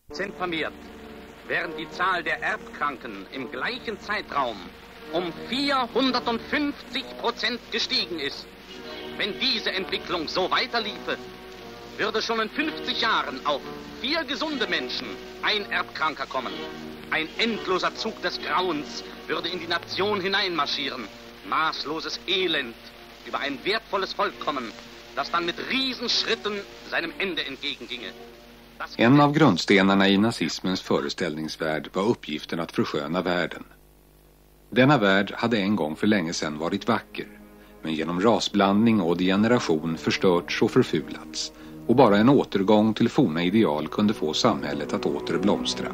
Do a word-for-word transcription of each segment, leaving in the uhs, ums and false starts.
vermehrt, während die Zahl der Erbkranken im gleichen Zeitraum um vierhundertfünfzig Prozent gestiegen ist. Wenn diese Entwicklung so weiterliefe, würde schon in fünfzig Jahren auf vier gesunde Menschen ein Erbkranker kommen. Ein endloser Zug des Grauens würde in die Nation hineinmarschieren. Maßloses Elend über ein wertvolles Volk kommen, das dann mit Riesenschritten seinem Ende entgegenginge. En av grundstenarna i nazismens föreställningsvärld var uppgiften att försköna världen. Denna värld hade en gång för länge sedan varit vacker, men genom rasblandning och degeneration förstörts och förfulats, och bara en återgång till forna ideal kunde få samhället att åter blomstra.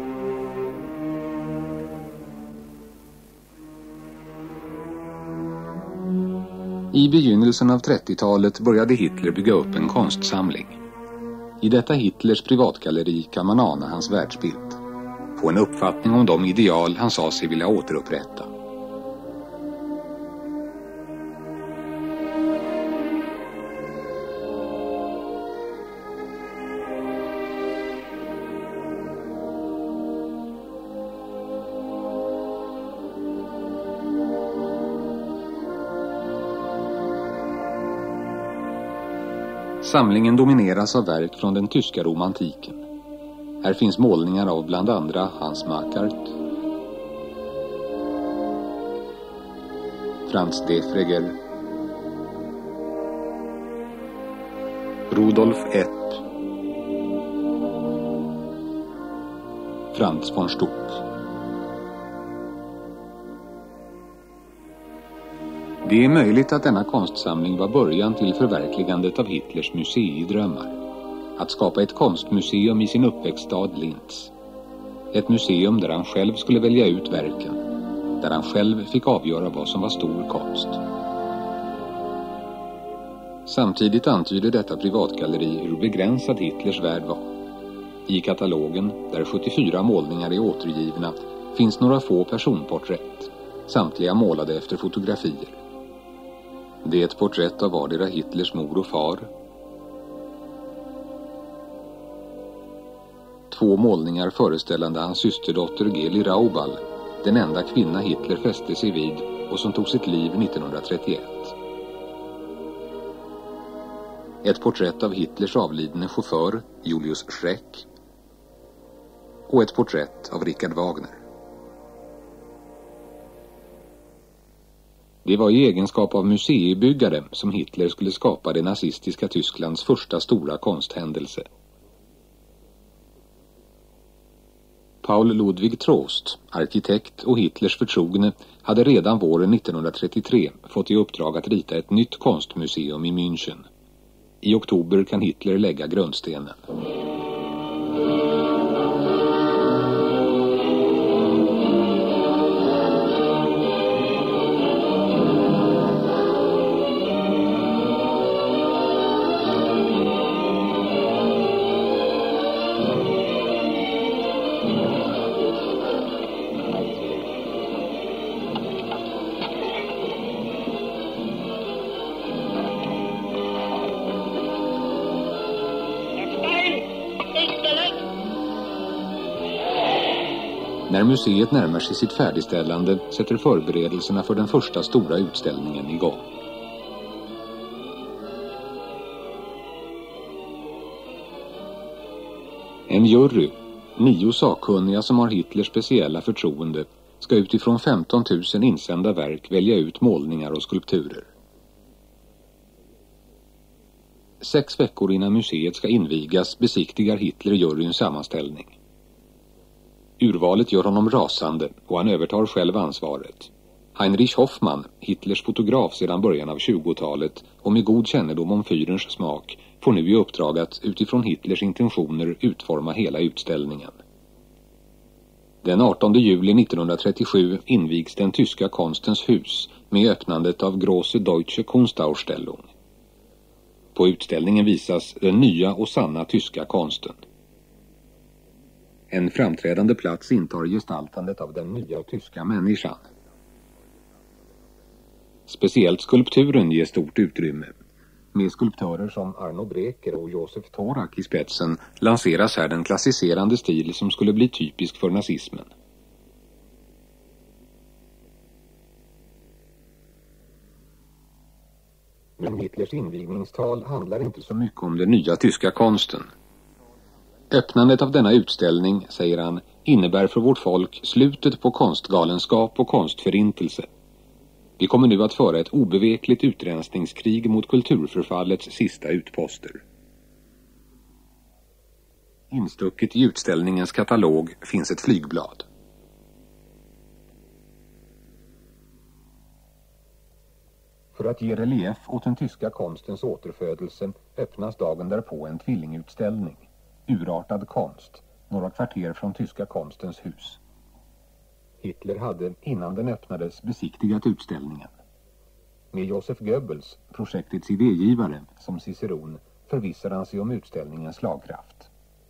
I begynnelsen av trettiotalet började Hitler bygga upp en konstsamling. I detta Hitlers privatgalleri kan man ana hans världsbild, få en uppfattning om de ideal han sa sig vilja återupprätta. Samlingen domineras av verk från den tyska romantiken. Här finns målningar av bland andra Hans Makart, Franz Defregger, Rudolf Epp, Franz von Stuck. Det är möjligt att denna konstsamling var början till förverkligandet av Hitlers museidrömmar. Att skapa ett konstmuseum i sin uppväxtstad Linz. Ett museum där han själv skulle välja ut verken. Där han själv fick avgöra vad som var stor konst. Samtidigt antyder detta privatgalleri hur begränsad Hitlers värld var. I katalogen, där sjuttiofyra målningar är återgivna, finns några få personporträtt. Samtliga målade efter fotografier. Det är ett porträtt av vardera Hitlers mor och far. Två målningar föreställande hans systerdotter Geli Raubal, den enda kvinna Hitler fäste sig vid och som tog sitt liv nittonhundratrettioett. Ett porträtt av Hitlers avlidne chaufför, Julius Schreck. Och ett porträtt av Richard Wagner. Det var i egenskap av museibyggare som Hitler skulle skapa det nazistiska Tysklands första stora konsthändelse. Paul Ludwig Trost, arkitekt och Hitlers förtrogne, hade redan våren nittonhundratrettiotre fått i uppdrag att rita ett nytt konstmuseum i München. I oktober kan Hitler lägga grundstenen. När museet närmar sig sitt färdigställande sätter förberedelserna för den första stora utställningen igång. En jury, nio sakkunniga som har Hitlers speciella förtroende, ska utifrån femton tusen insända verk välja ut målningar och skulpturer. Sex veckor innan museet ska invigas besiktigar Hitler juryns sammanställning. Urvalet gör honom rasande och han övertar själv ansvaret. Heinrich Hoffmann, Hitlers fotograf sedan början av tjugotalet och med god kännedom om Führers smak, får nu i uppdrag att utifrån Hitlers intentioner utforma hela utställningen. Den artonde juli nittonhundratrettiosju invigs den tyska konstens hus med öppnandet av Große Deutsche Kunstausstellung. På utställningen visas den nya och sanna tyska konsten. En framträdande plats intar gestaltandet av den nya tyska människan. Speciellt skulpturen ger stort utrymme. Med skulptörer som Arno Breker och Josef Thorak i spetsen lanseras här den klassiserande stil som skulle bli typisk för nazismen. Men Hitlers invigningstal handlar inte så mycket om den nya tyska konsten. Öppnandet av denna utställning, säger han, innebär för vårt folk slutet på konstgalenskap och konstförintelse. Vi kommer nu att föra ett obevekligt utrensningskrig mot kulturförfallets sista utposter. Instucket i utställningens katalog finns ett flygblad. För att ge relief åt den tyska konstens återfödelse öppnas dagen därpå en tvillingutställning, Urartad konst, några kvarter från tyska konstens hus. Hitler hade innan den öppnades besiktigat utställningen. Med Josef Goebbels, projektets idégivare, som ciceron förvissar han sig om utställningens slagkraft.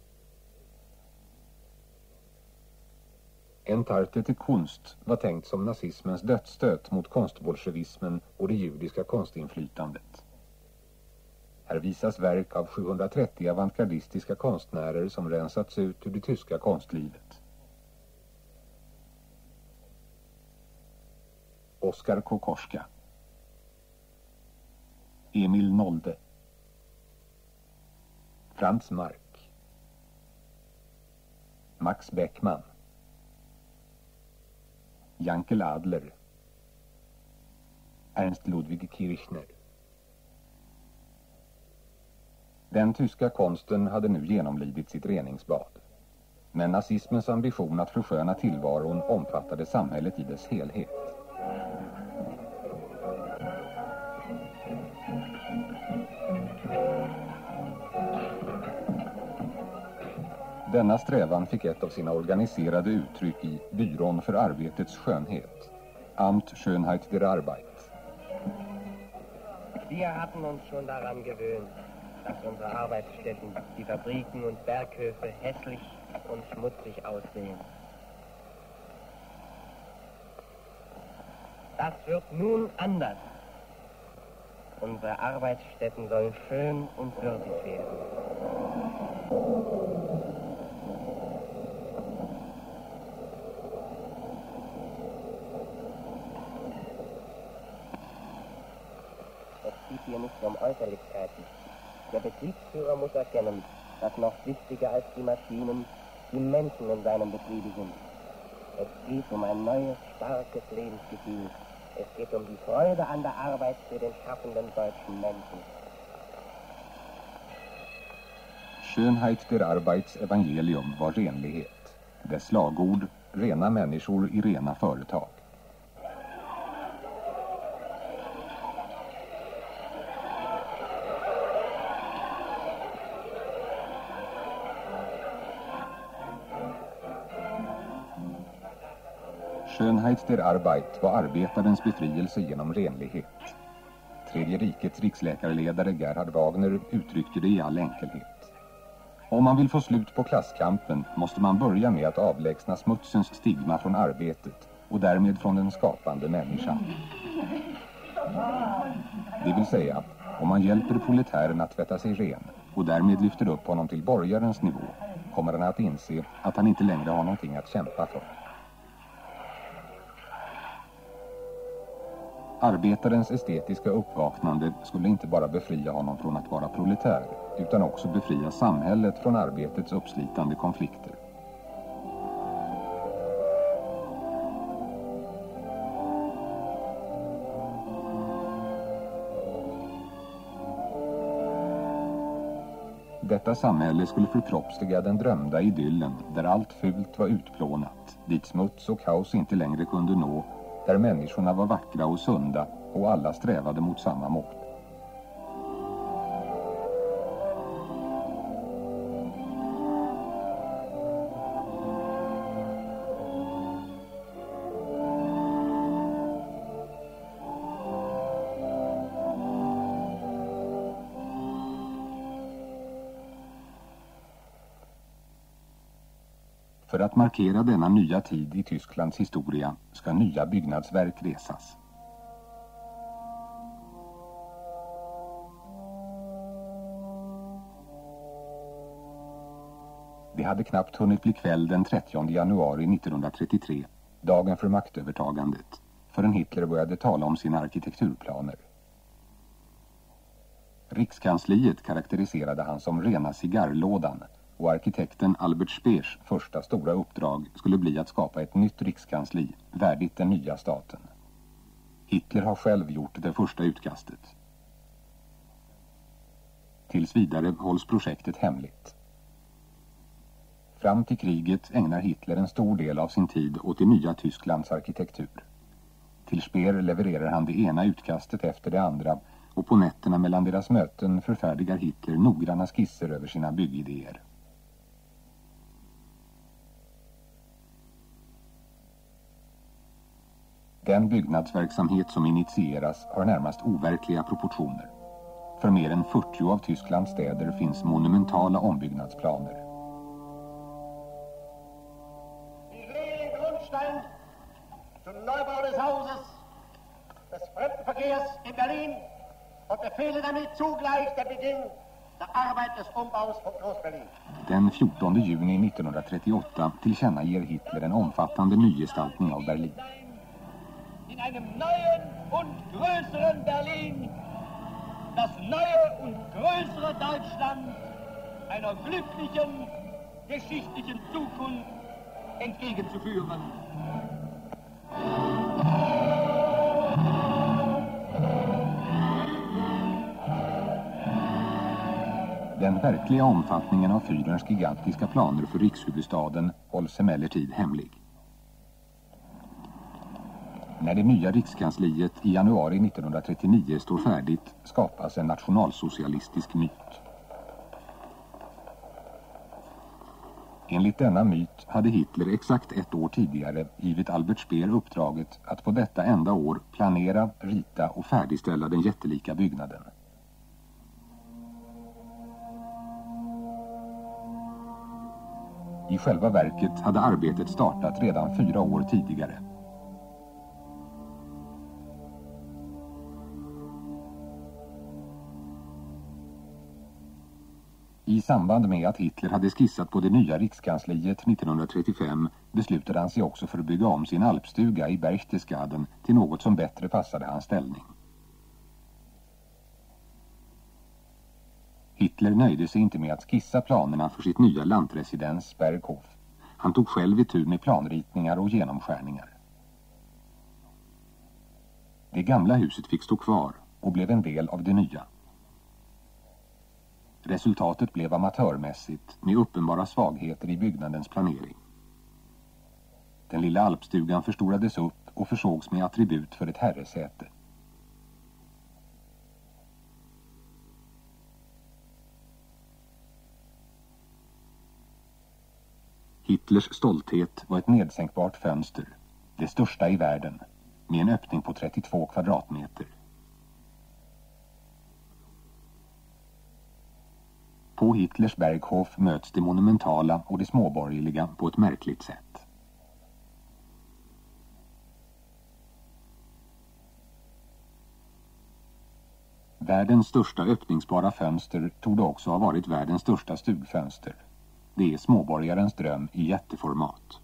Entartet till Kunst var tänkt som nazismens dödsstöt mot konstbolsjevismen och det judiska konstinflytandet. Här visas verk av sjuhundratrettio avantgardistiska konstnärer som rensats ut ur det tyska konstlivet. Oskar Kokoschka, Emil Nolde, Franz Marc, Max Beckmann, Jankel Adler, Ernst Ludwig Kirchner. Den tyska konsten hade nu genomlidit sitt reningsbad. Men nazismens ambition att försköna tillvaron omfattade samhället i dess helhet. Denna strävan fick ett av sina organiserade uttryck i Byrån för arbetets skönhet, Amt Schönheit der Arbeit. Wir hatten uns schon daran gewöhnt, dass unsere Arbeitsstätten, die Fabriken und Berghöfe hässlich und schmutzig aussehen. Das wird nun anders. Unsere Arbeitsstätten sollen schön und würdig werden. Es geht hier nicht um Äußerlichkeiten. Der Betriebsführer muss erkennen, dass noch wichtiger als die Maschinen die Menschen in seinem Betriebe sind. Es geht um ein neues, starkes Lebensgefühl. Es geht um die Freude an der Arbeit für den schaffenden deutschen Menschen. Schönheit der Arbeits evangelium var renlighet. Dess slagord, rena människor i rena företag. Schönheit der Arbeit var arbetarens befrielse genom renlighet. Tredje rikets riksläkarledare Gerhard Wagner uttryckte det i all enkelhet. Om man vill få slut på klasskampen måste man börja med att avlägsna smutsens stigma från arbetet och därmed från den skapande människan. Det vill säga, om man hjälper proletären att tvätta sig ren och därmed lyfter upp honom till borgarens nivå, kommer han att inse att han inte längre har någonting att kämpa för. Arbetarens estetiska uppvaknande skulle inte bara befria honom från att vara proletär, utan också befria samhället från arbetets uppslitande konflikter. Detta samhälle skulle förkroppsliga den drömda idyllen där allt fult var utplånat, dit smuts och kaos inte längre kunde nå, där människorna var vackra och sunda och alla strävade mot samma mål. För att markera denna nya tid i Tysklands historia ska nya byggnadsverk resas. hade knappt hunnit bli kväll den trettionde januari nittonhundratrettiotre, dagen för maktövertagandet, förrän Hitler började tala om sina arkitekturplaner. Rikskansliet karaktäriserade han som rena cigarrlådan, och arkitekten Albert Speers första stora uppdrag skulle bli att skapa ett nytt rikskansli, värdigt den nya staten. Hitler har själv gjort det första utkastet. Tills vidare hålls projektet hemligt. Fram till kriget ägnar Hitler en stor del av sin tid åt det nya Tysklands arkitektur. Till Speer levererar han det ena utkastet efter det andra, och på nätterna mellan deras möten förfärdigar Hitler noggranna skisser över sina byggidéer. Den byggnadsverksamhet som initieras har närmast overkliga proportioner. För mer än fyrtio av Tysklands städer finns monumentala ombyggnadsplaner. Ich lege den Grundstein zum Neubau des Hauses des Fremdenverkehrs in Berlin und befehle damit zugleich der Beginn der Arbeit des Umbaus von Groß-Berlin. Den fjortonde juni nittonhundratrettioåtta tillkännager Hitler en omfattande nygestaltning av Berlin. In einem neuen und größeren Berlin, das neue und größere Deutschland einer glücklichen, geschichtlichen Zukunft entgegenzuführen. Den verkliga omfattningen av Führers gigantiska planer för rikshuvudstaden hålls emellertid hemlig. När det nya rikskansliet i januari nittonhundratrettionio står färdigt skapas en nationalsocialistisk myt. Enligt denna myt hade Hitler exakt ett år tidigare givit Albert Speer uppdraget att på detta enda år planera, rita och färdigställa den jättelika byggnaden. I själva verket hade arbetet startat redan fyra år tidigare. I samband med att Hitler hade skissat på det nya rikskansliet nittonhundratrettiofem beslutade han sig också för att bygga om sin alpstuga i Berchtesgaden till något som bättre passade hans ställning. Hitler nöjde sig inte med att skissa planerna för sitt nya lantresidens Berghof. Han tog själv itu med planritningar och genomskärningar. Det gamla huset fick stå kvar och blev en del av det nya. Resultatet blev amatörmässigt med uppenbara svagheter i byggnadens planering. Den lilla alpstugan förstorades upp och försågs med attribut för ett herresäte. Hitlers stolthet var ett nedsänkbart fönster, det största i världen, med en öppning på trettiotvå kvadratmeter. På Hitlers Berghof möts det monumentala och det småborgerliga på ett märkligt sätt. Världens största öppningsbara fönster torde också ha varit världens största stugfönster. Det är småborgarens dröm i jätteformat.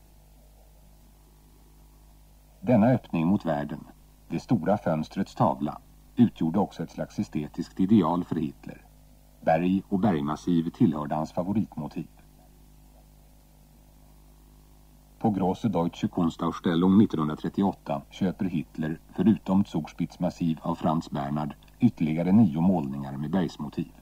Denna öppning mot världen, det stora fönstrets tavla, utgjorde också ett slags estetiskt ideal för Hitler. Berg och bergmassiv tillhörde hans favoritmotiv. På Große Deutsche Kunstausstellung nittonhundratrettioåtta köper Hitler, förutom Zugspitzmassiv av Franz Bernhard, ytterligare nio målningar med bergsmotiv.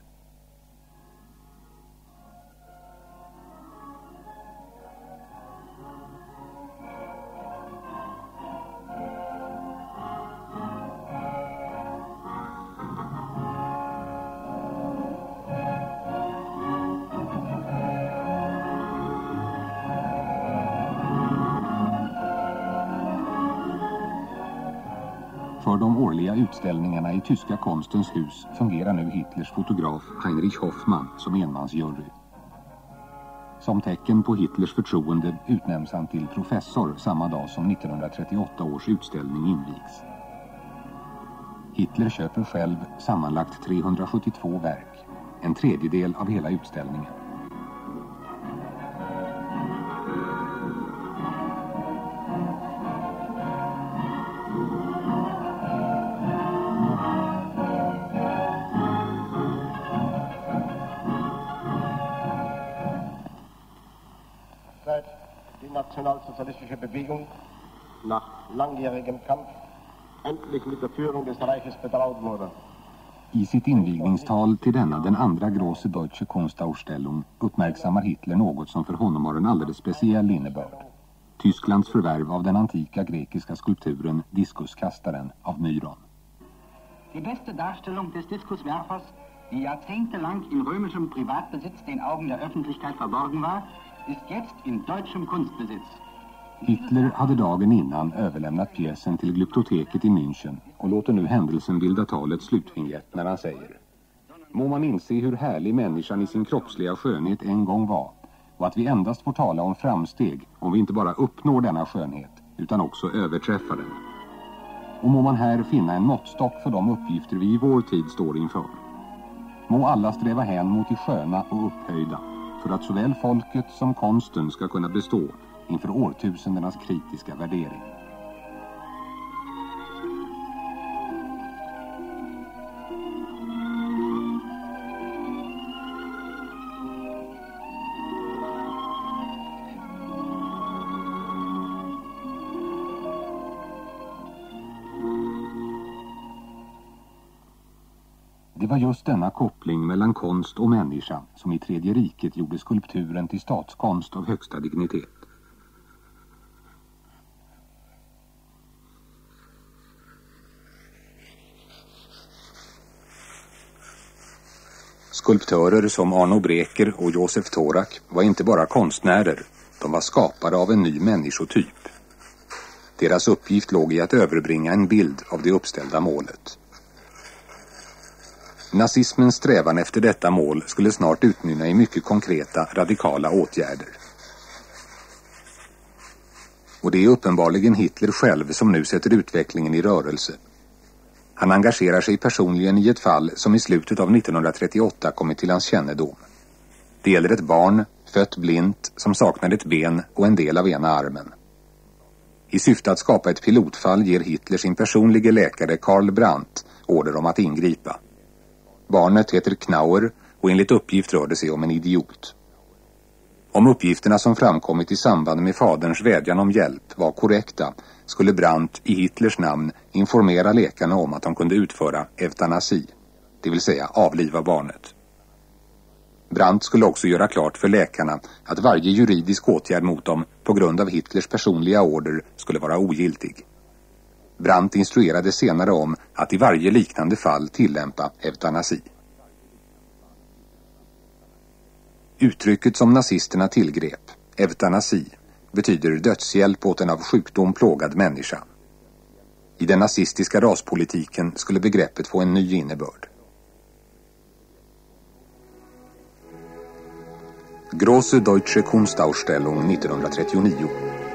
För de årliga utställningarna i tyska konstens hus fungerar nu Hitlers fotograf Heinrich Hoffmann som enmansjury. Som tecken på Hitlers förtroende utnämns han till professor samma dag som nittonhundratrettioåtta års utställning invigs. Hitler köper själv sammanlagt trehundrasjuttiotvå verk, en tredjedel av hela utställningen. Zeit die nationalsozialistische Bewegung nach langjährigem Kampf endlich mit der Führung des Reiches betraut wurde. I sitt invigningstal till denna den andra Große Deutsche Kunstausstellung uppmärksammar Hitler något som för honom har en alldeles speciell innebörd. Tysklands förvärv av den antika grekiska skulpturen Diskuskastaren av Myron. Die beste Darstellung des Diskuswerfers, die jahrzehntelang in römischem Privatbesitz den Augen der Öffentlichkeit verborgen war, ist jetzt in deutschem Kunstbesitz. Hitler hade dagen innan överlämnat pjäsen till Glyptoteket i München och låter nu händelsen bilda talets slutvinjett när han säger: må man inse hur härlig människan i sin kroppsliga skönhet en gång var, och att vi endast får tala om framsteg om vi inte bara uppnår denna skönhet utan också överträffar den. Och må man här finna en måttstock för de uppgifter vi i vår tid står inför. Må alla sträva hän mot det sköna och upphöjda, för att såväl folket som konsten ska kunna bestå inför årtusendernas kritiska värdering. Det var just denna koppling mellan konst och människa som i Tredje riket gjorde skulpturen till statskonst av högsta dignitet. Skulptörer som Arno Breker och Josef Thorak var inte bara konstnärer, de var skapare av en ny människotyp. Deras uppgift låg i att överbringa en bild av det uppställda målet. Nazismens strävan efter detta mål skulle snart utmynna i mycket konkreta, radikala åtgärder. Och det är uppenbarligen Hitler själv som nu sätter utvecklingen i rörelse. Han engagerar sig personligen i ett fall som i slutet av nittonhundratrettioåtta kommit till hans kännedom. Det gäller ett barn, fött blint, som saknade ett ben och en del av ena armen. I syfte att skapa ett pilotfall ger Hitler sin personlige läkare Karl Brandt order om att ingripa. Barnet heter Knauer och enligt uppgift rör det sig om en idiot. Om uppgifterna som framkommit i samband med faderns vädjan om hjälp var korrekta skulle Brandt i Hitlers namn informera läkarna om att de kunde utföra eutanasi, det vill säga avliva barnet. Brandt skulle också göra klart för läkarna att varje juridisk åtgärd mot dem på grund av Hitlers personliga order skulle vara ogiltig. Brandt instruerade senare om att i varje liknande fall tillämpa eutanasi. Uttrycket som nazisterna tillgrep, eutanasi, betyder dödshjälp åt en av sjukdom plågad människa. I den nazistiska raspolitiken skulle begreppet få en ny innebörd. Große Deutsche Kunstausstellung nittonhundratrettionio.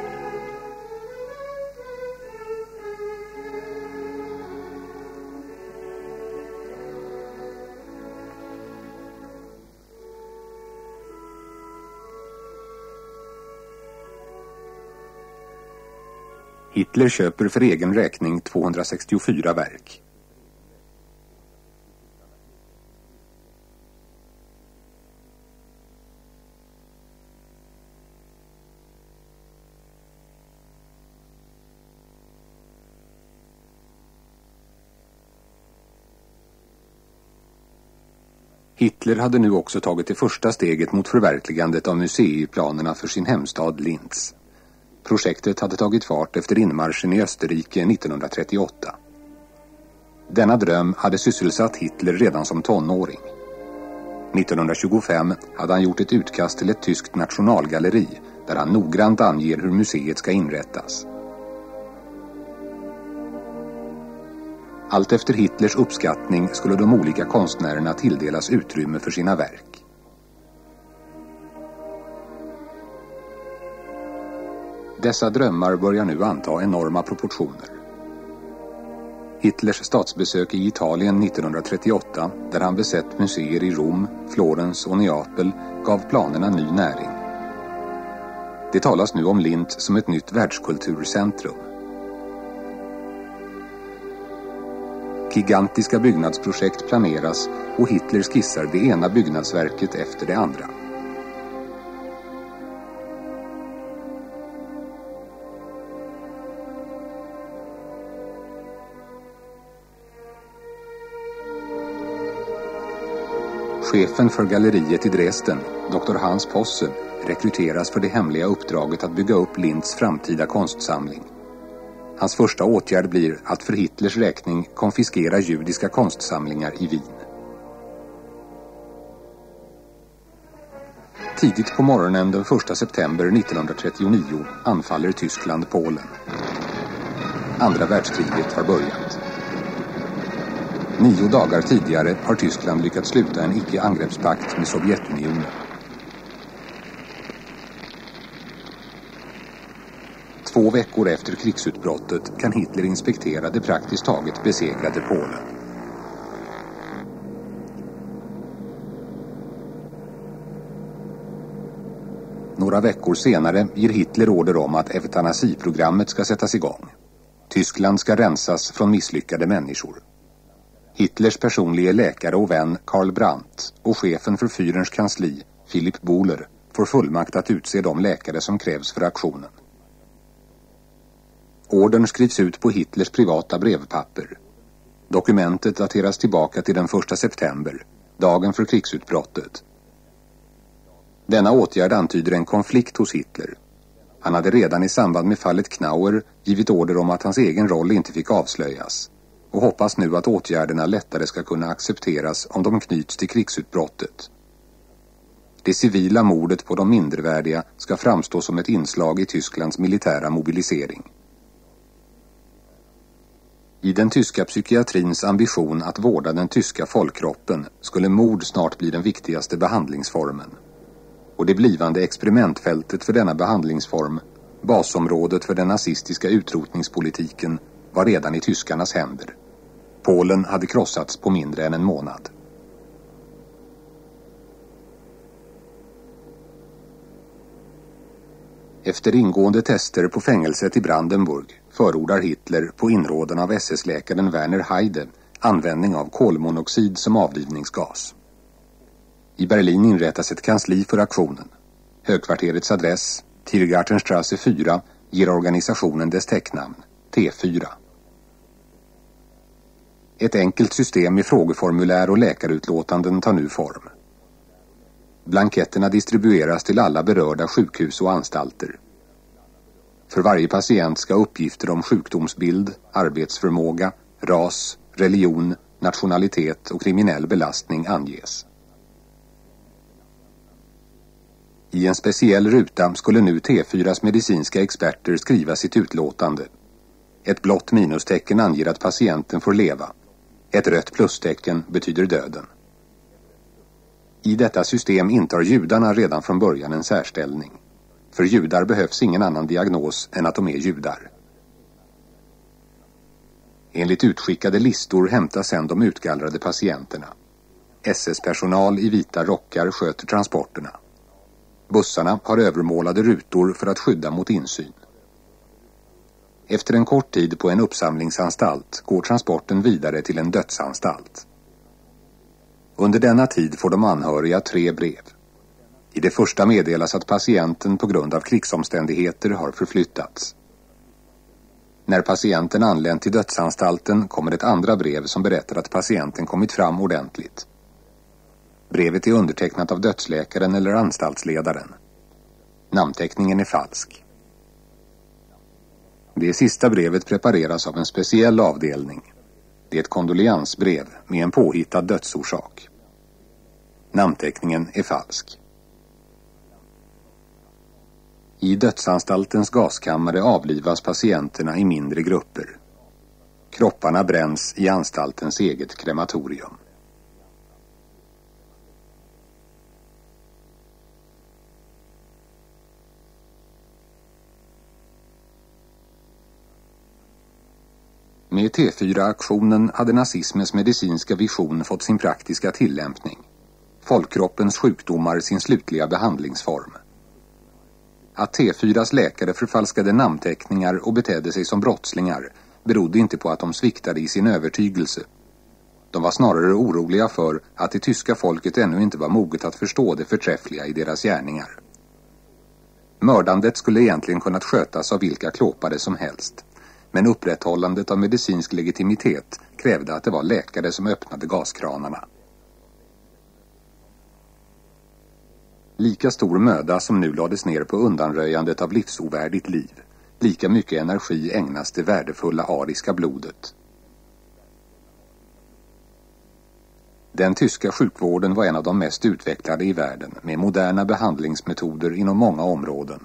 Hitler köper för egen räkning tvåhundrasextiofyra verk. Hitler hade nu också tagit det första steget mot förverkligandet av museiplanerna för sin hemstad Linz. Projektet hade tagit fart efter inmarschen i Österrike nittonhundratrettioåtta. Denna dröm hade sysselsatt Hitler redan som tonåring. nittonhundratjugofem hade han gjort ett utkast till ett tyskt nationalgalleri där han noggrant anger hur museet ska inrättas. Allt efter Hitlers uppskattning skulle de olika konstnärerna tilldelas utrymme för sina verk. Dessa drömmar börjar nu anta enorma proportioner. Hitlers statsbesök i Italien nittonhundratrettioåtta, där han besett museer i Rom, Florens och Neapel, gav planerna ny näring. Det talas nu om Linz som ett nytt världskulturcentrum. Gigantiska byggnadsprojekt planeras och Hitler skissar det ena byggnadsverket efter det andra. Chefen för galleriet i Dresden, doktor Hans Posse, rekryteras för det hemliga uppdraget att bygga upp Lindts framtida konstsamling. Hans första åtgärd blir att för Hitlers räkning konfiskera judiska konstsamlingar i Wien. Tidigt på morgonen den första september nittonhundratrettionio anfaller Tyskland Polen. Andra världskriget har börjat. Nio dagar tidigare har Tyskland lyckats sluta en icke-angreppspakt med Sovjetunionen. Två veckor efter krigsutbrottet kan Hitler inspektera det praktiskt taget besegrade Polen. Några veckor senare ger Hitler order om att eutanasiprogrammet ska sättas igång. Tyskland ska rensas från misslyckade människor. Hitlers personliga läkare och vän Karl Brandt och chefen för Führerns kansli, Philipp Bohler, får fullmakt att utse de läkare som krävs för aktionen. Ordern skrivs ut på Hitlers privata brevpapper. Dokumentet dateras tillbaka till den första september, dagen för krigsutbrottet. Denna åtgärd antyder en konflikt hos Hitler. Han hade redan i samband med fallet Knauer givit order om att hans egen roll inte fick avslöjas och hoppas nu att åtgärderna lättare ska kunna accepteras om de knyts till krigsutbrottet. Det civila mordet på de mindervärdiga ska framstå som ett inslag i Tysklands militära mobilisering. I den tyska psykiatrins ambition att vårda den tyska folkkroppen skulle mord snart bli den viktigaste behandlingsformen. Och det blivande experimentfältet för denna behandlingsform, basområdet för den nazistiska utrotningspolitiken, var redan i tyskarnas händer. Polen hade krossats på mindre än en månad. Efter ingående tester på fängelset i Brandenburg förordar Hitler på inrådan av S S-läkaren Werner Heide användning av kolmonoxid som avlivningsgas. I Berlin inrättas ett kansli för aktionen. Högkvarterets adress, Tiergartenstrasse fyra, ger organisationen dess täcknamn, T fyra. Ett enkelt system med frågeformulär och läkarutlåtanden tar nu form. Blanketterna distribueras till alla berörda sjukhus och anstalter. För varje patient ska uppgifter om sjukdomsbild, arbetsförmåga, ras, religion, nationalitet och kriminell belastning anges. I en speciell ruta skulle nu T fyras medicinska experter skriva sitt utlåtande. Ett blått minustecken anger att patienten får leva. Ett rött plustecken betyder döden. I detta system intar judarna redan från början en särställning. För judar behövs ingen annan diagnos än att de är judar. Enligt utskickade listor hämtas sedan de utgallrade patienterna. S S-personal i vita rockar sköter transporterna. Bussarna har övermålade rutor för att skydda mot insyn. Efter en kort tid på en uppsamlingsanstalt går transporten vidare till en dödsanstalt. Under denna tid får de anhöriga tre brev. I det första meddelas att patienten på grund av krigsomständigheter har förflyttats. När patienten anlänt till dödsanstalten kommer ett andra brev som berättar att patienten kommit fram ordentligt. Brevet är undertecknat av dödsläkaren eller anstaltsledaren. Namnteckningen är falsk. Det sista brevet prepareras av en speciell avdelning. Det är ett kondoliansbrev med en påhittad dödsorsak. Namnteckningen är falsk. I dödsanstaltens gaskammare avlivas patienterna i mindre grupper. Kropparna bränns i anstaltens eget krematorium. Med T fyra-aktionen hade nazismens medicinska vision fått sin praktiska tillämpning. Folkkroppens sjukdomar sin slutliga behandlingsform. Att T fyras läkare förfalskade namnteckningar och betedde sig som brottslingar berodde inte på att de sviktade i sin övertygelse. De var snarare oroliga för att det tyska folket ännu inte var moget att förstå det förträffliga i deras gärningar. Mördandet skulle egentligen kunnat skötas av vilka klåpare som helst. Men upprätthållandet av medicinsk legitimitet krävde att det var läkare som öppnade gaskranarna. Lika stor möda som nu lades ner på undanröjandet av livsovärdigt liv, lika mycket energi ägnas det värdefulla ariska blodet. Den tyska sjukvården var en av de mest utvecklade i världen med moderna behandlingsmetoder inom många områden.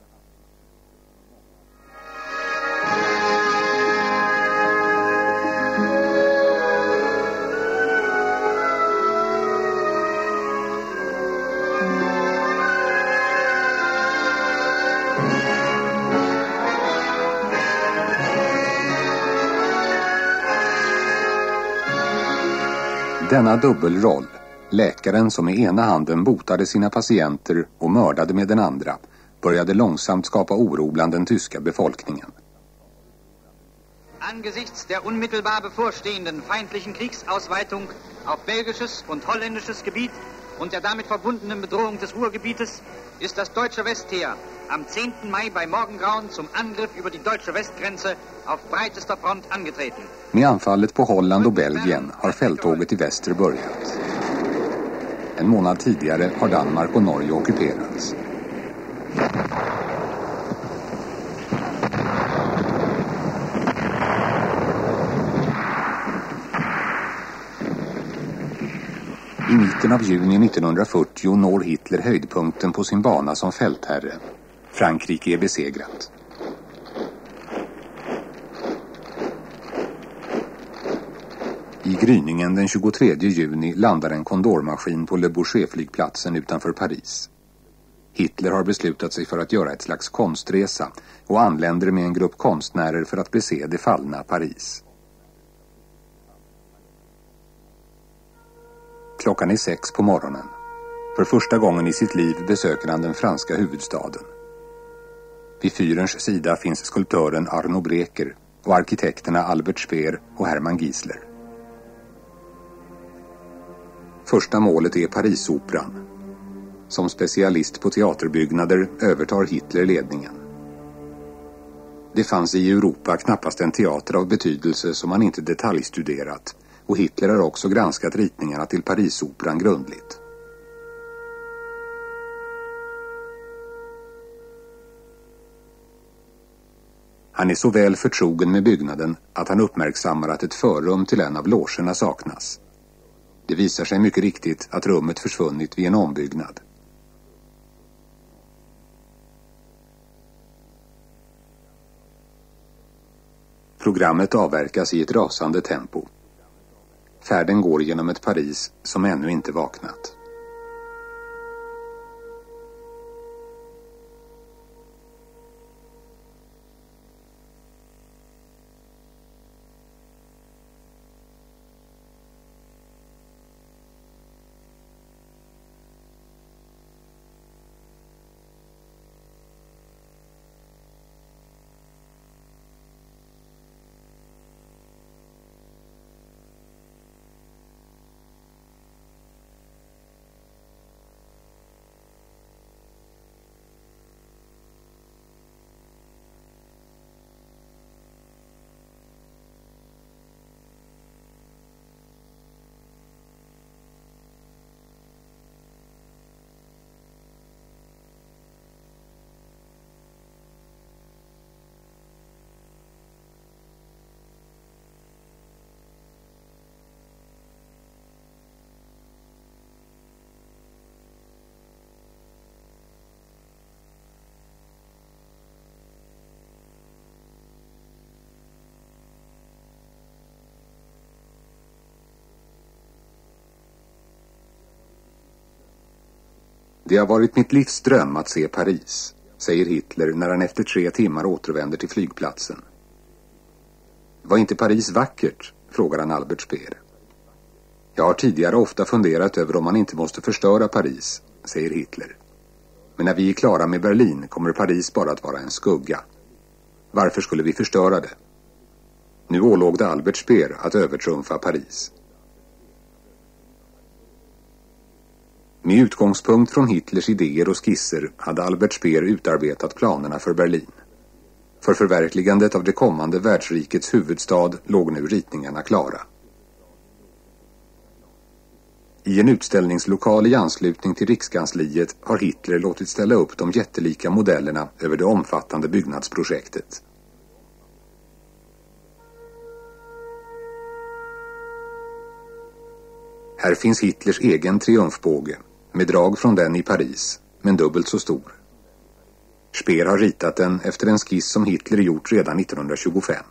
Denna dubbelroll, läkaren som med ena handen botade sina patienter och mördade med den andra, började långsamt skapa oro bland den tyska befolkningen. Angesichts der unmittelbar bevorstehenden feindlichen Kriegsausweitung auf belgisches und holländisches Gebiet und der damit verbundenen Bedrohung des Ruhrgebietes ist das deutsche Westheer am zehnten Mai bei Morgengrauen zum Angriff über die deutsche Westgrenze auf breitester Front angetreten. Med anfallet på Holland och Belgien har fälttåget i väster börjat. En månad tidigare har Danmark och Norge ockuperats. I mitten av juni nittonhundrafyrtio når Hitler höjdpunkten på sin bana som fältherre. Frankrike är besegrat. I gryningen den tjugotredje juni landar en kondormaskin på Le Bourget-flygplatsen utanför Paris. Hitler har beslutat sig för att göra ett slags konstresa och anländer med en grupp konstnärer för att bese det fallna Paris. Klockan är sex på morgonen. För första gången i sitt liv besöker han den franska huvudstaden. Vid fyrens sida finns skulptören Arno Breker och arkitekterna Albert Speer och Hermann Giesler. Första målet är Parisoperan. Som specialist på teaterbyggnader övertar Hitler ledningen. Det fanns i Europa knappast en teater av betydelse som man inte detaljstuderat, och Hitler har också granskat ritningarna till Parisoperan grundligt. Han är så väl förtrogen med byggnaden att han uppmärksammar att ett förrum till en av logerna saknas. Det visar sig mycket riktigt att rummet försvunnit vid en ombyggnad. Programmet avverkas i ett rasande tempo. Färden går genom ett Paris som ännu inte vaknat. Det har varit mitt livs dröm att se Paris, säger Hitler när han efter tre timmar återvänder till flygplatsen. Var inte Paris vackert? Frågar han Albert Speer. Jag har tidigare ofta funderat över om man inte måste förstöra Paris, säger Hitler. Men när vi är klara med Berlin kommer Paris bara att vara en skugga. Varför skulle vi förstöra det? Nu ålåg det Albert Speer att övertrumfa Paris. Med utgångspunkt från Hitlers idéer och skisser hade Albert Speer utarbetat planerna för Berlin. För förverkligandet av det kommande världsrikets huvudstad låg nu ritningarna klara. I en utställningslokal i anslutning till Rikskansliet har Hitler låtit ställa upp de jättelika modellerna över det omfattande byggnadsprojektet. Här finns Hitlers egen triumfbåge, med drag från den i Paris, men dubbelt så stor. Speer har ritat den efter en skiss som Hitler gjort redan nittonhundratjugofem.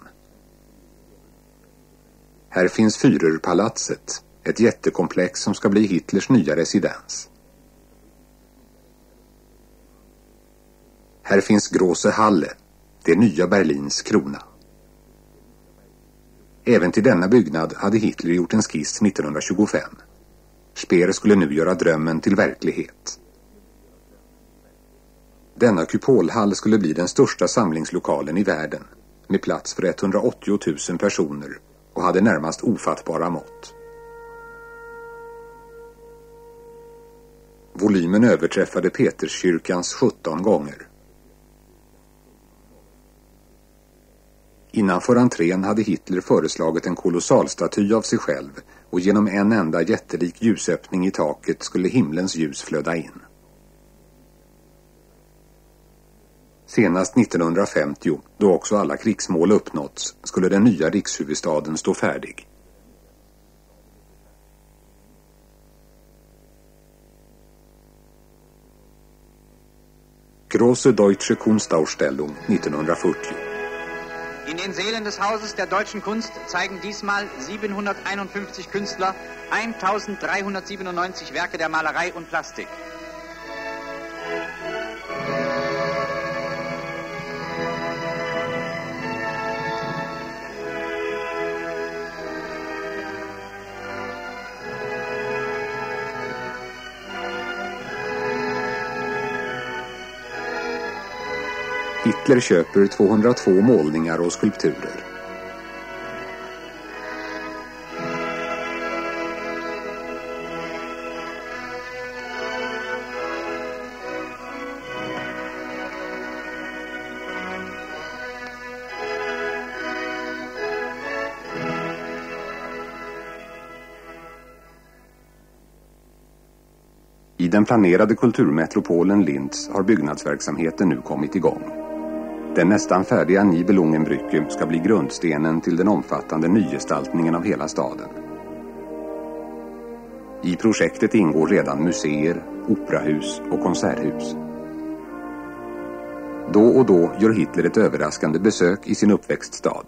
Här finns Führerpalatset, ett jättekomplex som ska bli Hitlers nya residens. Här finns Große Halle, det nya Berlins krona. Även till denna byggnad hade Hitler gjort en skiss nittonhundratjugofem. Speer skulle nu göra drömmen till verklighet. Denna kupolhall skulle bli den största samlingslokalen i världen, med plats för etthundraåttio tusen personer, och hade närmast ofattbara mått. Volymen överträffade Peterskyrkans sjutton gånger. Innanför entrén hade Hitler föreslagit en kolossalstaty av sig själv, och genom en enda jättelik ljusöppning i taket skulle himlens ljus flöda in. Senast nittonhundrafemtio, då också alla krigsmål uppnåtts, skulle den nya rikshuvudstaden stå färdig. Große Deutsche Kunstausstellung nittonhundrafyrtio. In den Sälen des Hauses der deutschen Kunst zeigen diesmal siebenhunderteinundfünfzig Künstler eintausenddreihundertsiebenundneunzig Werke der Malerei und Plastik. Hitler köper tvåhundratvå målningar och skulpturer. I den planerade kulturmetropolen Linz har byggnadsverksamheten nu kommit igång. Den nästan färdiga Nibelungenbrücke ska bli grundstenen till den omfattande nygestaltningen av hela staden. I projektet ingår redan museer, operahus och konserthus. Då och då gör Hitler ett överraskande besök i sin uppväxtstad.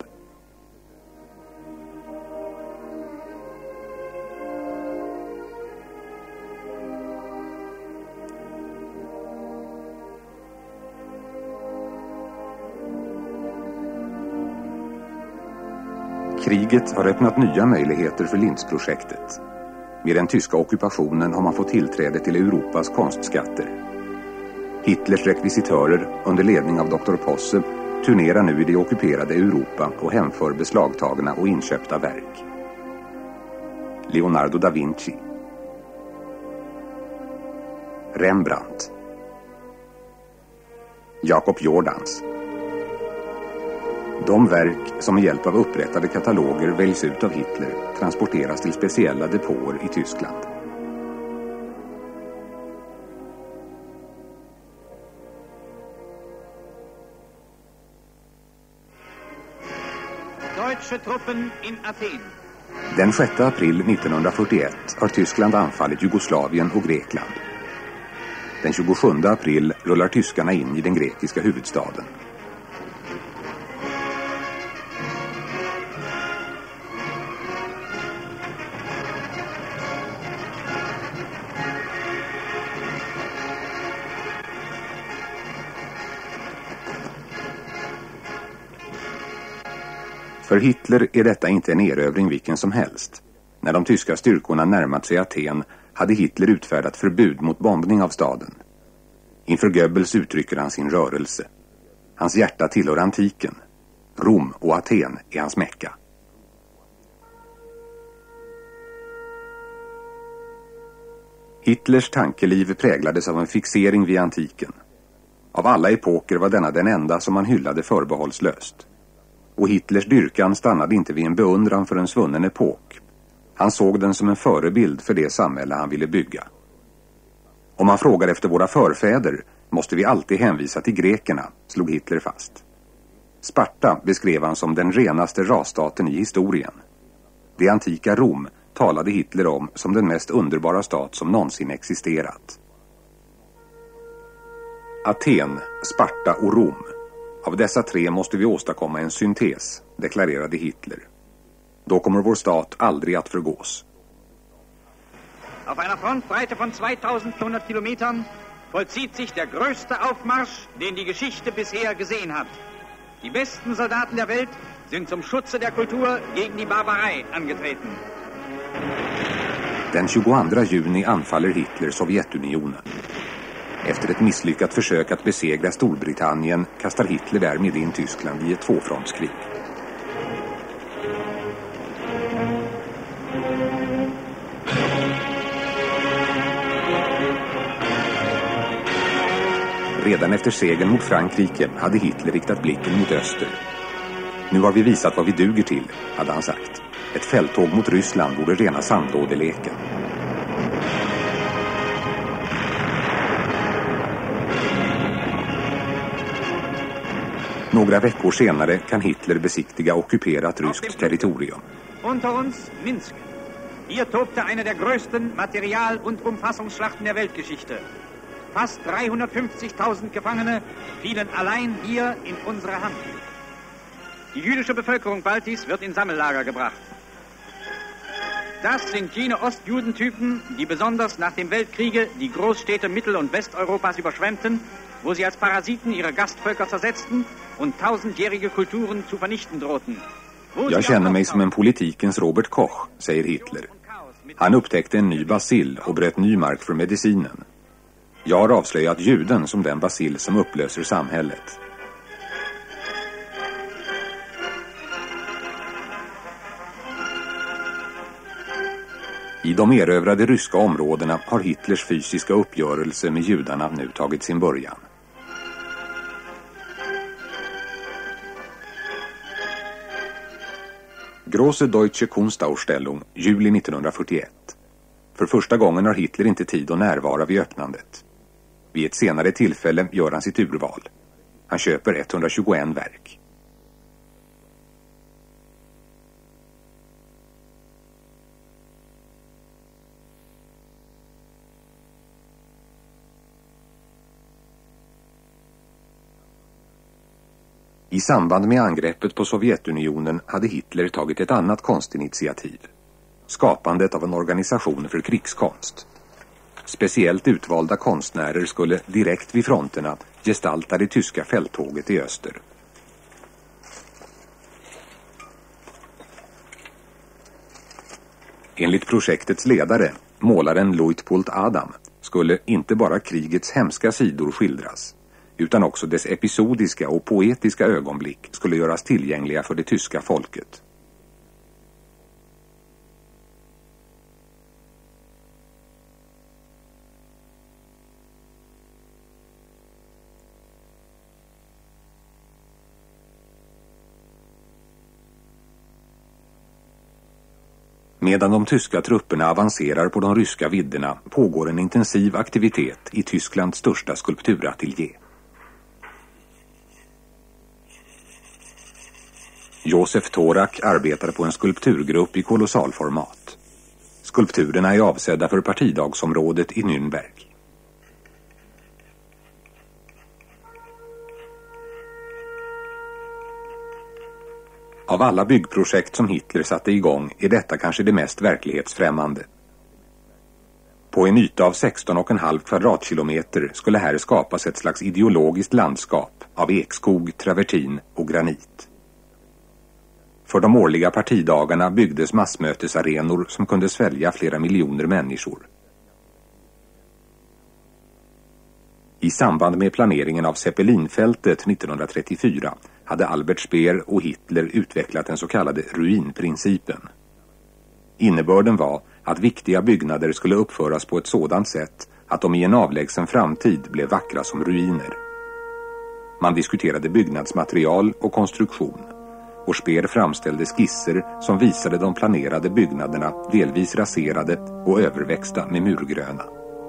Kriget har öppnat nya möjligheter för Linzprojektet. Med den tyska ockupationen har man fått tillträde till Europas konstskatter. Hitlers rekvisitörer under ledning av doktor Posse turnerar nu i det ockuperade Europa och hemför beslagtagna och inköpta verk. Leonardo da Vinci, Rembrandt, Jakob Jordans. De verk som med hjälp av upprättade kataloger väljs ut av Hitler transporteras till speciella depåer i Tyskland. Deutsche Truppen in Athen. Den sjätte april nittonhundrafyrtioett har Tyskland anfallit Jugoslavien och Grekland. Den tjugosjunde april rullar tyskarna in i den grekiska huvudstaden. För Hitler är detta inte en erövring vilken som helst. När de tyska styrkorna närmat sig Aten hade Hitler utfärdat förbud mot bombning av staden. Inför Goebbels uttrycker han sin rörelse. Hans hjärta tillhör antiken. Rom och Aten är hans Mecka. Hitlers tankeliv präglades av en fixering vid antiken. Av alla epoker var denna den enda som han hyllade förbehållslöst. Och Hitlers dyrkan stannade inte vid en beundran för en svunnen epok. Han såg den som en förebild för det samhälle han ville bygga. Om man frågar efter våra förfäder måste vi alltid hänvisa till grekerna, slog Hitler fast. Sparta beskrev han som den renaste rasstaten i historien. Det antika Rom talade Hitler om som den mest underbara stat som någonsin existerat. Aten, Sparta och Rom. Av dessa tre måste vi åstadkomma en syntes, deklarerade Hitler. Då kommer vår stat aldrig att förgås. Auf einer Frontbreite von zweitausendvierhundert Kilometern vollzieht sich der größte Aufmarsch, den die Geschichte bisher gesehen hat. Die besten Soldaten der Welt sind zum Schutze der Kultur gegen die Barbarei angetreten. Den tjugoandra juni anfaller Hitler Sovjetunionen. Efter ett misslyckat försök att besegra Storbritannien kastar Hitler därmed in Tyskland i ett tvåfrontskrig. Redan efter segern mot Frankrike hade Hitler riktat blicken mot öster. Nu har vi visat vad vi duger till, hade han sagt. Ett fälttåg mot Ryssland borde rena sandlådeleken. Några veckor senare kan Hitler besiktiga ockuperat ryskt territorium. Unter uns Minsk. Hier tobte eine der größten Material- und Umfassungsschlachten der Weltgeschichte. Fast dreihundertfünfzigtausend Gefangene fielen allein hier in unserer Hand. Die jüdische Bevölkerung Baltis wird in Sammellager gebracht. Das sind jene Ostjudentypen, die besonders nach dem Weltkriege die Großstädte Mittel- und Westeuropas überschwemmten, wo sie als Parasiten ihre Gastvölker zersetzten und tausendjährige Kulturen zu vernichten drohten. Jag känner mig som en politikens Robert Koch, säger Hitler. Han upptäckte en ny bacill och bröt ny mark för medicinen. Jag har avslöjat juden som den bacill som upplöser samhället. I de erövrade ryska områdena har Hitlers fysiska uppgörelse med judarna nu tagit sin början. Große Deutsche Kunstausstellung, juli nittonhundrafyrtioett. För första gången har Hitler inte tid att närvara vid öppnandet. Vid ett senare tillfälle gör han sitt urval. Han köper etthundratjugoett verk. I samband med angreppet på Sovjetunionen hade Hitler tagit ett annat konstinitiativ. Skapandet av en organisation för krigskonst. Speciellt utvalda konstnärer skulle direkt vid fronterna gestalta det tyska fälttåget i öster. Enligt projektets ledare, målaren Luitpold Adam, skulle inte bara krigets hemska sidor skildras, utan också dess episodiska och poetiska ögonblick skulle göras tillgängliga för det tyska folket. Medan de tyska trupperna avancerar på de ryska vidderna pågår en intensiv aktivitet i Tysklands största skulpturateljé. Josef Thorak arbetar på en skulpturgrupp i kolossalformat. Skulpturerna är avsedda för partidagsområdet i Nürnberg. Av alla byggprojekt som Hitler satte igång är detta kanske det mest verklighetsfrämmande. På en yta av sexton komma fem kvadratkilometer skulle här skapas ett slags ideologiskt landskap av ekskog, travertin och granit. För de årliga partidagarna byggdes massmötesarenor som kunde svälja flera miljoner människor. I samband med planeringen av Zeppelinfältet nittonhundratrettiofyra hade Albert Speer och Hitler utvecklat den så kallade ruinprincipen. Innebörden var att viktiga byggnader skulle uppföras på ett sådant sätt att de i en avlägsen framtid blev vackra som ruiner. Man diskuterade byggnadsmaterial och konstruktion. och Speer framställde skisser som visade de planerade byggnaderna delvis raserade och överväxta med murgröna.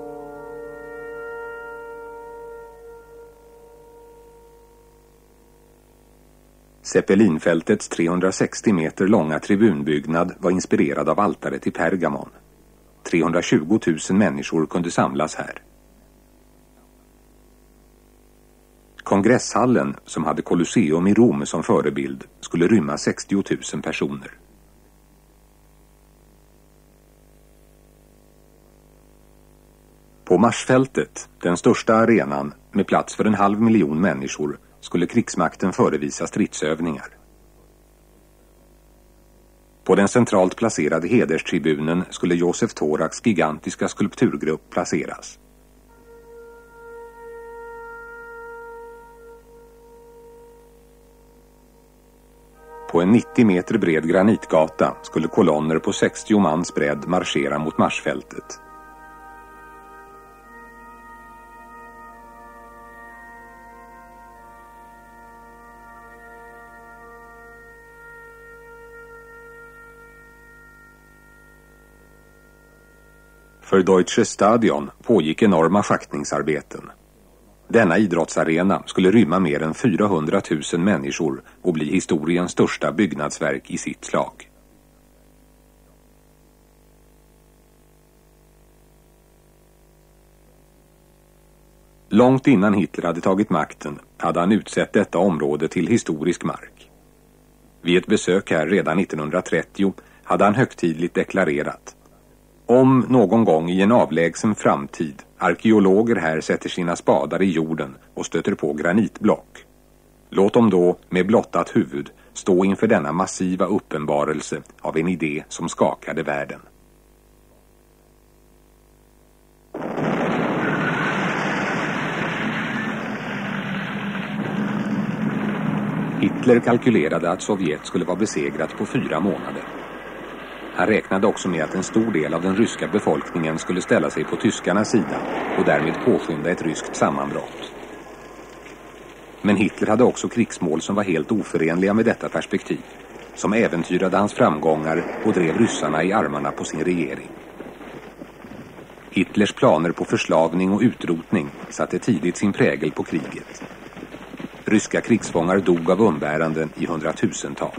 Zeppelinfältets trehundrasextio meter långa tribunbyggnad var inspirerad av altaret i Pergamon. trehundratjugo tusen människor kunde samlas här. Kongresshallen, som hade Colosseum i Rom som förebild, skulle rymma sextio tusen personer. På Marsfältet, den största arenan med plats för en halv miljon människor, skulle krigsmakten förevisa stridsövningar. På den centralt placerade hederstribunen skulle Josef Toraks gigantiska skulpturgrupp placeras. På en nittio meter bred granitgata skulle kolonner på sextio mans bredd marschera mot Marsfältet. För Deutsche Stadion pågick enorma schaktningsarbeten. Denna idrottsarena skulle rymma mer än fyrahundratusen människor och bli historiens största byggnadsverk i sitt slag. Långt innan Hitler hade tagit makten hade han utsett detta område till historisk mark. Vid ett besök här redan nittonhundratrettio hade han högtidligt deklarerat: om någon gång i en avlägsen framtid arkeologer här sätter sina spadar i jorden och stöter på granitblock, låt dem då med blottat huvud stå inför denna massiva uppenbarelse av en idé som skakade världen. Hitler kalkylerade att Sovjet skulle vara besegrat på fyra månader. Han räknade också med att en stor del av den ryska befolkningen skulle ställa sig på tyskarnas sida och därmed påskynda ett ryskt sammanbrott. Men Hitler hade också krigsmål som var helt oförenliga med detta perspektiv, som äventyrade hans framgångar och drev ryssarna i armarna på sin regering. Hitlers planer på förslavning och utrotning satte tidigt sin prägel på kriget. Ryska krigsfångar dog av umbäranden i hundratusental.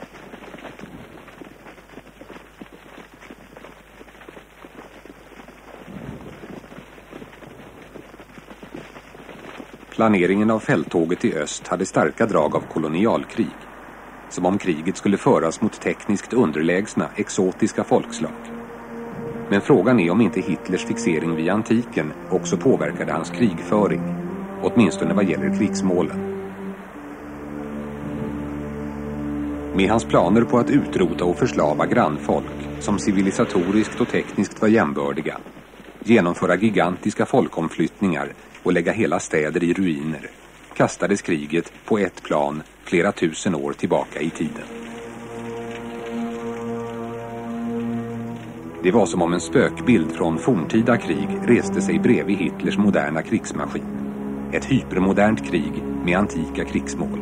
Planeringen av fälttåget i öst hade starka drag av kolonialkrig, som om kriget skulle föras mot tekniskt underlägsna, exotiska folkslag. Men frågan är om inte Hitlers fixering vid antiken också påverkade hans krigföring, åtminstone vad gäller krigsmålen. Med hans planer på att utrota och förslava grannfolk, som civilisatoriskt och tekniskt var jämbördiga, genomföra gigantiska folkomflyttningar och lägga hela städer i ruiner, kastades kriget på ett plan flera tusen år tillbaka i tiden. Det var som om en spökbild från forntida krig reste sig bredvid Hitlers moderna krigsmaskin. Ett hypermodernt krig med antika krigsmål.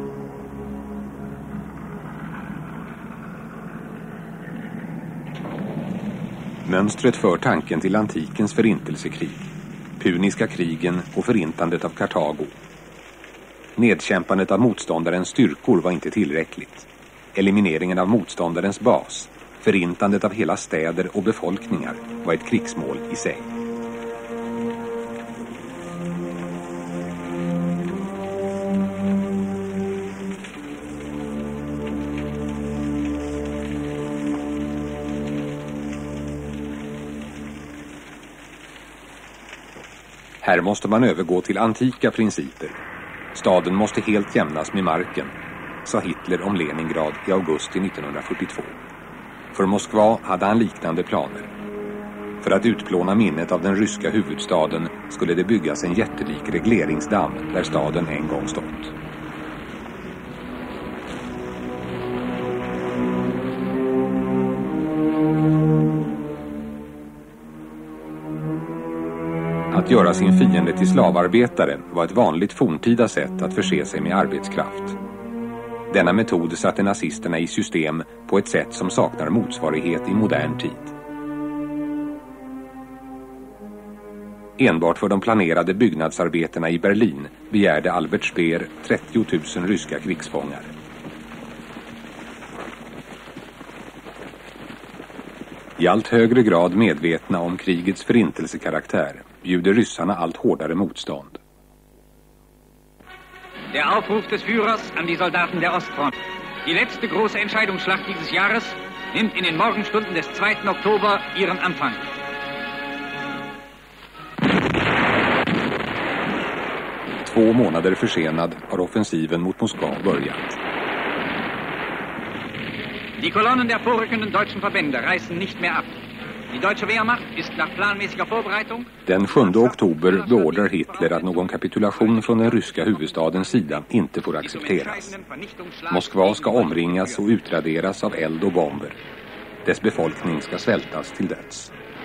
Mönstret för tanken till antikens förintelsekrig, puniska krigen och förintandet av Kartago. Nedkämpandet av motståndarens styrkor var inte tillräckligt. Elimineringen av motståndarens bas, förintandet av hela städer och befolkningar var ett krigsmål i sig. Här måste man övergå till antika principer. Staden måste helt jämnas med marken, sa Hitler om Leningrad i augusti nittonhundrafyrtiotvå. För Moskva hade han liknande planer. För att utplåna minnet av den ryska huvudstaden skulle det byggas en jättelik regleringsdamm där staden en gång stått. Att göra sin fiende till slavarbetare var ett vanligt forntida sätt att förse sig med arbetskraft. Denna metod satte nazisterna i system på ett sätt som saknar motsvarighet i modern tid. Enbart för de planerade byggnadsarbetena i Berlin begärde Albert Speer trettio tusen ryska krigsfångar. I allt högre grad medvetna om krigets förintelsekaraktär bjuder ryssarna allt hårdare motstånd. Der Aufruf des Führers an die Soldaten der Ostfront. Die letzte große Entscheidungsschlacht dieses Jahres nimmt in den Morgenstunden des zweiten Oktober ihren Anfang. Två månader försenad har offensiven mot Moskva börjat. Die Kolonnen der vorrückenden deutschen Verbände reißen nicht mehr ab. Die deutsche Wehrmacht ist nach planmäßiger Vorbereitung. Den sjunde oktober beordrar Hitler att någon kapitulation från den ryska huvudstadens sida inte får accepteras. Moskva ska omringas och utraderas av eld och bomber. Dess befolkning ska svältas till döds.